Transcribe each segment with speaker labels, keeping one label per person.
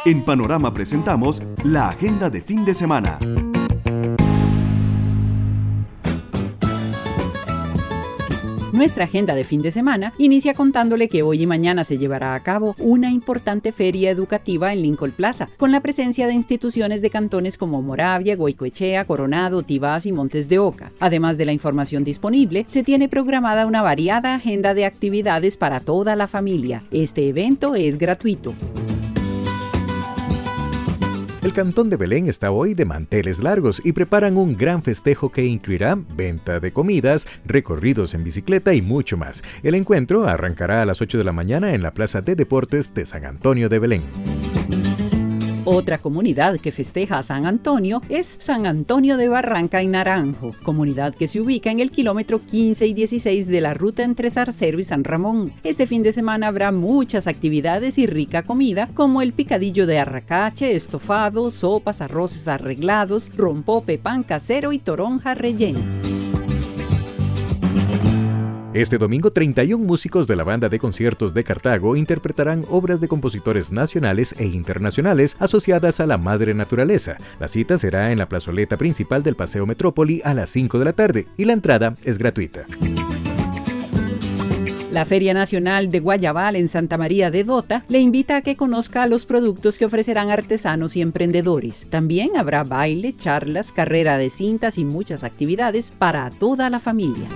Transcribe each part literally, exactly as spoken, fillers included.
Speaker 1: En Panorama presentamos la agenda de fin de semana.
Speaker 2: Nuestra agenda de fin de semana inicia contándole que hoy y mañana se llevará a cabo una importante feria educativa en Lincoln Plaza, con la presencia de instituciones de cantones como Moravia, Goicoechea, Coronado, Tibás y Montes de Oca. Además de la información disponible, se tiene programada una variada agenda de actividades para toda la familia. Este evento es gratuito.
Speaker 3: El Cantón de Belén está hoy de manteles largos y preparan un gran festejo que incluirá venta de comidas, recorridos en bicicleta y mucho más. El encuentro arrancará a las ocho de la mañana en la Plaza de Deportes de San Antonio de Belén.
Speaker 2: Otra comunidad que festeja a San Antonio es San Antonio de Barranca y Naranjo, comunidad que se ubica en el kilómetro quince y dieciséis de la ruta entre Zarcero y San Ramón. Este fin de semana habrá muchas actividades y rica comida, como el picadillo de arracache, estofado, sopas, arroces arreglados, rompope, pan casero y toronja rellena.
Speaker 3: Este domingo, treinta y un músicos de la Banda de Conciertos de Cartago interpretarán obras de compositores nacionales e internacionales asociadas a la madre naturaleza. La cita será en la plazoleta principal del Paseo Metrópoli a las cinco de la tarde y la entrada es gratuita.
Speaker 2: La Feria Nacional de Guayabal en Santa María de Dota le invita a que conozca los productos que ofrecerán artesanos y emprendedores. También habrá baile, charlas, carrera de cintas y muchas actividades para toda la familia.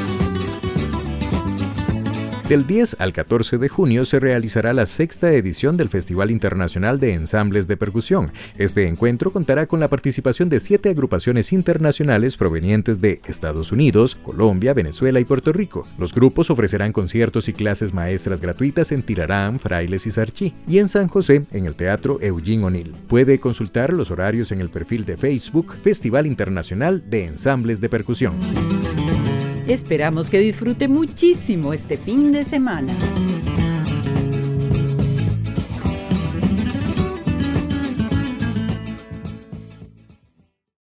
Speaker 3: Del diez al catorce de junio se realizará la sexta edición del Festival Internacional de Ensambles de Percusión. Este encuentro contará con la participación de siete agrupaciones internacionales provenientes de Estados Unidos, Colombia, Venezuela y Puerto Rico. Los grupos ofrecerán conciertos y clases maestras gratuitas en Tirarán, Frailes y Sarchí, y en San José, en el Teatro Eugene O'Neill. Puede consultar los horarios en el perfil de Facebook Festival Internacional de Ensambles de Percusión.
Speaker 2: Esperamos que disfrute muchísimo este fin de semana.